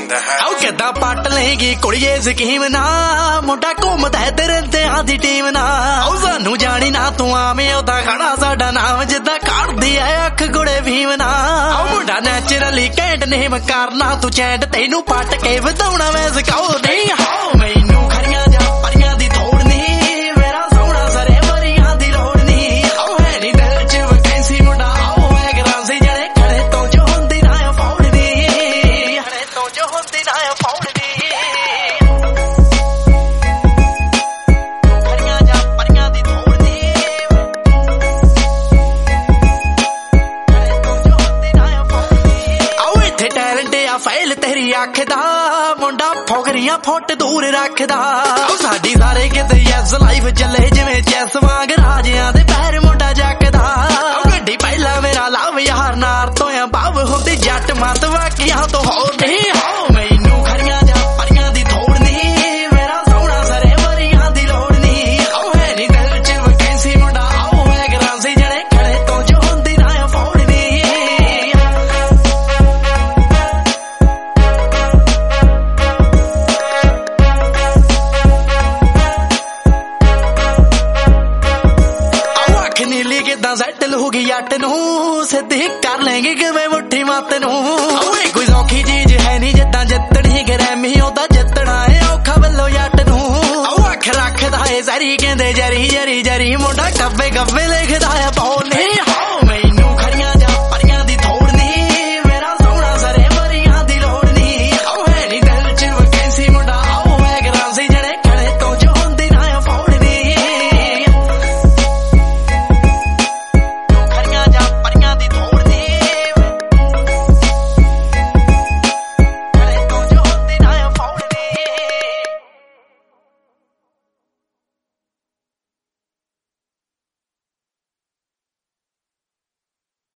in the house। ਆਉ ਕਿੱਦਾਂ ਪੱਟ ਲੇਗੀ ਕੁੜੀਏ ਸਕੀਮ ਨਾ ਮੁੰਡਾ ਘੁੰਮਦਾ ਤੇਰੇ ਤੇ ਆਦੀ ਟੀਮ ਨਾ ਆਉ ਸਾਨੂੰ ਜਾਣੀ ਨਾ ਤੂੰ ਆਵੇਂ ਉਹਦਾ ਖੜਾ ਸਾਡਾ ਨਾਮ ਜਿੱਦਾਂ ਕੱਢਦੀ ਐ ਅੱਖ ਗੁੜੇ ਭੀਮ ਨਾ ਆਉ ਮੁੰਡਾ ਨੈਚੁਰਲੀ ਕੈਂਟ ਨੇਮ ਕਰਨਾ ਤੂੰ ਚੈਂਟ ਤੈਨੂੰ ਪੱਟ ਕੇ ਵਧਾਉਣਾ ਮੈਂ ਸਿਖਾਉ ਨਹੀਂ ਹੋ ਮੈਨੂੰ ਖਰੀਆਂ ਜਾ ਪਰੀਆਂ ਦੀ ਥੋੜ ਨਹੀਂ ਮੇਰਾ ਸੋਹਣਾ ਸਰੇ ਮਰੀਆਂ ਦੀ ਲੋੜ ਨਹੀਂ ਆਉ ਹੈ ਨੀ ਦਿਲ ਚ ਵਕੈਂਸੀ ਮੁੰਡਾ ਆਉ ਹੈ ਗਰਾਂਸੀ ਜਿਹੜੇ ਖੜੇ ਤੋਂ ਜੋ ਹੁੰਦੀ ਨਾ ਫੌੜਦੀ ਖੜੇ ਤੋਂ ਜੋ ਹੁੰਦੀ ਨਾ ਫੌੜਦੀ ਖਰੀਆਂ ਜਾ ਪਰੀਆਂ ਦੀ ਥੋੜ ਨਹੀਂ ਖੜੇ ਤੋਂ ਜੋ ਹੁੰਦੀ ਨਾ ਫੌੜਦੀ ਆਉ ਇੱਥੇ ਟੈਲੈਂਟ ਆ ਫਾਈਲ ਤੇਰੀ ਅੱਖ ਦਾ ਮੁੰਡਾ ਫੋਗਰੀਆਂ ਫੁੱਟ ਦੂਰ ਰੱਖਦਾ ਸਾਡੀ ਸਾਰੇ ਕਿਤੇ ਯੈਸ ਲਾਈਫ ਚੱਲੇ ਜਿਵੇਂ ਚੈਸ ਵਾਂਗ ਰਾਜਿਆਂ ਦੇ ਪੈਰ ਮੁੰਡਾ ਜੱਕਦਾ ਗੱਡੀ ਪਹਿਲਾਂ ਮੇਰਾ ਲਵ ਯਾਰ ਨਾਰ ਤੋਂ ਆ ਬਾਬ ਹੁੰਦੀ ਜੱਟ ਮਤ ਵਾਕਿਆਂ ਤੋਂ ਹੋਰ ਨਹੀਂ ਹੋ ਮੈਨੂੰ ਖਰੀਆਂ ਜਾ ਪਰੀਆਂ ਦੀ ਥੋੜ ਨਹੀਂ ਮੇਰਾ ਸੋਹਣਾ ਸਰੇ ਮਰੀਆਂ ਦੀ ਲੋੜ ਨਹੀਂ ਆਉ ਹੈ ਨੀ ਦਿਲ ਚ ਵਕੈਂਸੀ ਮੁੰਡਾ ਆਉ ਹੈ ਗਰਾਂਸੀ ਜਿਹੜੇ ਖੜੇ ਤੋਂ ਜੋ ਹੁੰਦੀ ਨਾ ਫੌੜਦੀ ਨੀਲੀ ਕਿੱਦਾਂ ਸੈਟਲ ਹੋ ਗਈ ਜੱਟ ਨੂੰ ਸਿੱਧੀ ਕਰ ਲੈਂਗੇ ਕਿਵੇਂ ਮੁੱਠੀ ਮੱਤ ਨੂੰ ਓਏ ਕੋਈ ਸੌਖੀ ਚੀਜ਼ ਹੈ ਨਹੀਂ ਜਿੱਦਾਂ ਜਿੱਤਣੀ ਗਰੈਮੀ ਉਹਦਾ ਜਿੱਤਣਾ ਏ ਔਖਾ ਵੱਲੋਂ ਜੱਟ ਨੂੰ ਓ ਅੱਖ ਰੱਖਦਾ ਏ ਜ਼ਰੀ ਕਹਿੰਦੇ ਜਰੀ ਜਰੀ ਜਰੀ ਮੁੰਡਾ ਗੱਬੇ ਗੱਬੇ ਲਿਖਦਾ ਏ